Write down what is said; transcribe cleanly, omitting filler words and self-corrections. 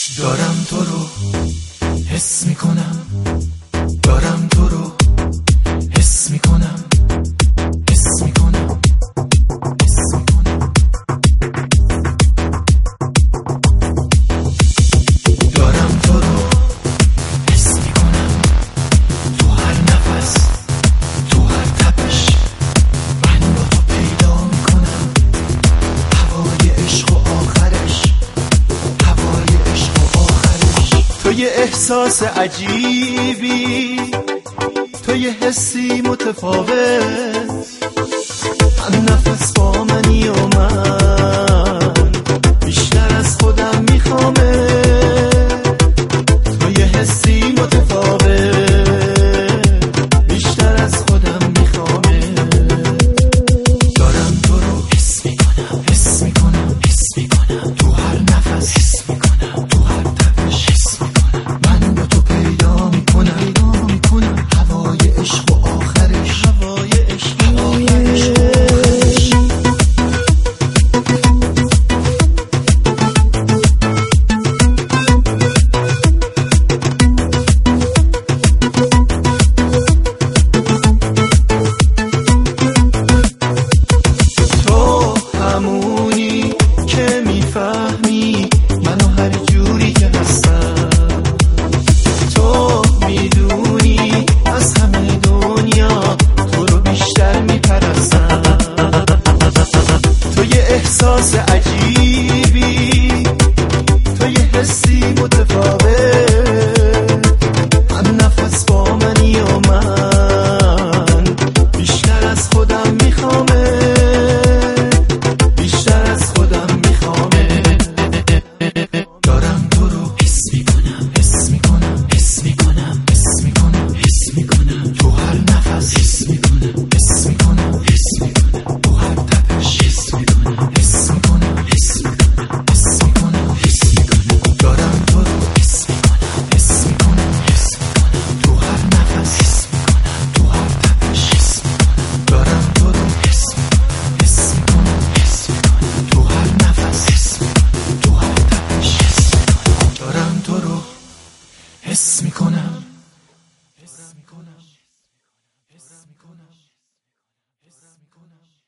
دارم تو رو حس میکنم، دارم تو رو حس میکنم، حس میکنم، حس میکنم. دارم تو رو حس میکنم، تو هر نفس، تو هر تپش، من با تو پیدا میکنم هوای عشق و آخرش، هوای عشق و آخرش. تو یه احساس عجیبی، تو یه حسی متفاوت، هم نفس با منی و من بیشتر از خودم میخوامه. تو یه حسی متفاوت، بیشتر از خودم میخوامه. دارم تو رو حس میکنم، حس میکنم، حس میکنم، تو هر نفس حس میکنم، تو هر تپش حس میکنم، من با تو پیدا میکنم، پیدا میکنم هوای عشق و آخرش، هوای عشق، هوای عشق و آخرش. تو همونی که میفهمی منو هر جوری که هستم، تو میدونی از همه دنیا تو رو بیشتر میپرستم. تو یه احساس عجیبی، تو یه حسی متفاوت، هم نفس با منی و من بیشتر از خودم میخوامه، بیشتر از خودم میخوامه. دارم تو رو حس میکنم، حس میکنم، حس میکنم، حس میکنم، حس میکنم، تو هر نفس حس میکنم، حس میکنم، حس میکنم، تو هر تپش حس میکنم، حس میکنم، حس میکنم، حس میکنم، حس میکنم. دارم تو رو حس میکنم، حس میکنم، حس میکنم، تو هر نفس حس میکنم، تو هر تپش حس میکنم. دارم تو رو حس میکنم، حس میکنم، حس میکنم، تو هر نفس حس میکنم، تو هر تپش حس میکنم. دارم تو رو حس میکنم، حس میکنم، حس میکنم، حس میکنم.